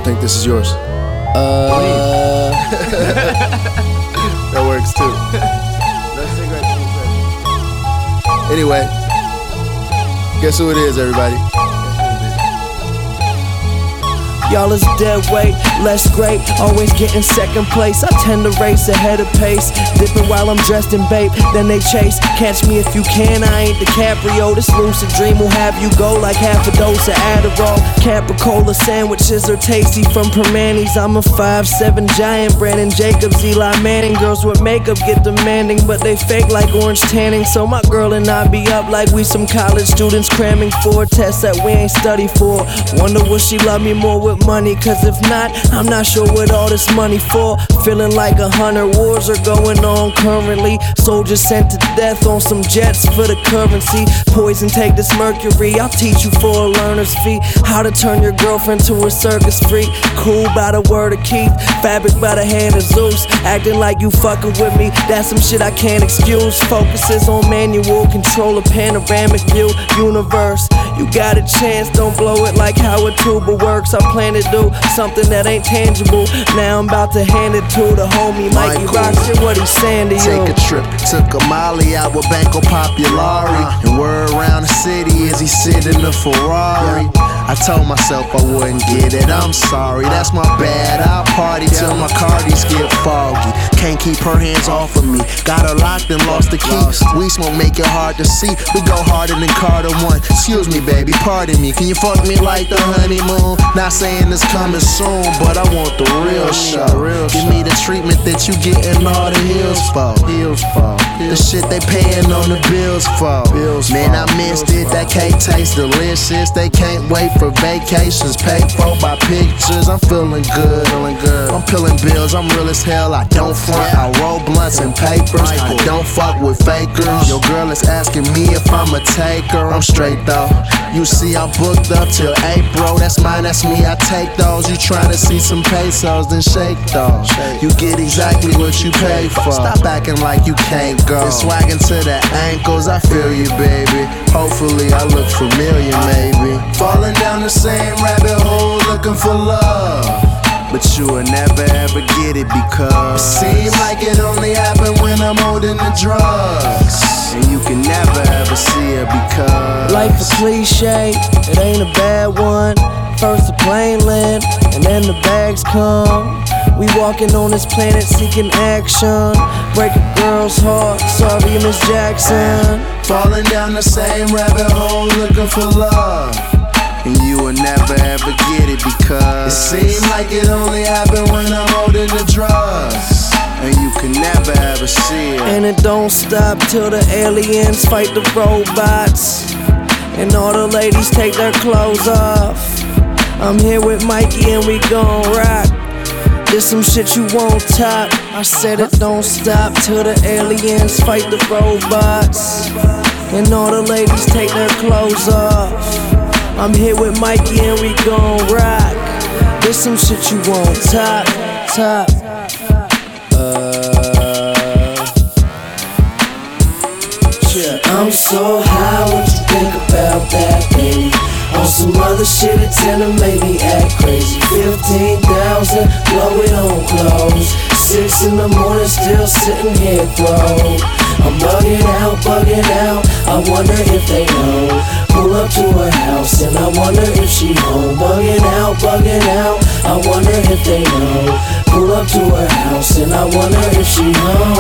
think this is yours. That works too. No cigarette, anyway, guess who it is, everybody? Y'all is dead weight, less great, always getting second place. I tend to race ahead of pace, dipping while I'm dressed in babe, then they chase. Catch me if you can, I ain't DiCaprio. This lucid dream will have you go like half a dose of Adderall. Capricola sandwiches are tasty from Permanis. I'm a 5'7" giant, Brandon Jacobs, Eli Manning. Girls with makeup get demanding, but they fake like orange tanning. So my girl and I be up like we some college students cramming for tests that we ain't study for. Wonder will she love me more with money, cause if not, I'm not sure what all this money for. Feeling like 100 wars are going on currently. Soldiers sent to death on some jets for the currency. Poison, take this mercury, I'll teach you for a learner's fee. How to turn your girlfriend to a circus freak. Cool by the word of Keith, fabric by the hand of Zeus. Acting like you fucking with me, that's some shit I can't excuse. Focuses on manual control, a panoramic view. Universe, you got a chance, don't blow it like how a tuba works. I plan to do something that ain't tangible. Now I'm about to hand it to the homie Mikey Rock. Shit, what he's saying to you. Take a trip, took a Molly out with Banco Populari, and word around the city is he sitting in a Ferrari. I told myself I wouldn't get it, I'm sorry, that's my bad. I'll party till my cardies get foggy. Can't keep her hands off of me, got her locked and lost the key. We smoke make it hard to see, we go harder than Carter 1. Excuse me baby, pardon me, can you fuck me like the honeymoon? Not saying it's coming soon, but I want the real show. Give me the treatment that you getting all the heels for. The shit they paying on the bills for. Man, I missed it, that cake tastes delicious. They can't wait for vacations, paid for by pictures. I'm feeling good, I'm peeling bills, I'm real as hell. I don't front, I roll blunts and papers. I don't fuck with fakers. Your girl is asking me if I'm a taker. I'm straight though. You see I'm booked up till April. That's mine, that's me, I take those. You tryna see some pesos, then shake those. You get exactly what you pay for. Stop acting like you can't go. Been swagging to the ankles, I feel you baby. Hopefully I look familiar maybe. Falling down the same rabbit hole looking for love, but you will never ever get it because it seems like it only happen when I'm holding the drugs, and you can never ever see it because life a cliche, it ain't a bad one. First the plane land, and then the bags come. We walking on this planet seeking action. Break a girl's heart, sorry Miss Jackson. Falling down the same rabbit hole looking for love, and you will never ever get it because it seems like it only happen when I'm holding the drugs, and you can never ever see it. And it don't stop till the aliens fight the robots, and all the ladies take their clothes off. I'm here with Mikey and we gon' rock. There's some shit you won't top. I said it don't stop till the aliens fight the robots, and all the ladies take their clothes off. I'm here with Mikey and we gon' rock. There's some shit you won't top. I'm so high, what you think about that, baby? On some other shit, it tend to make me act crazy. 15,000, blow it on clothes. 6 in the morning, still sitting here thrown. I'm bugging out, I wonder if they know. Pull up to her house and I wonder if she home. Bugging out, I wonder if they know. Pull up to her house and I wonder if she home.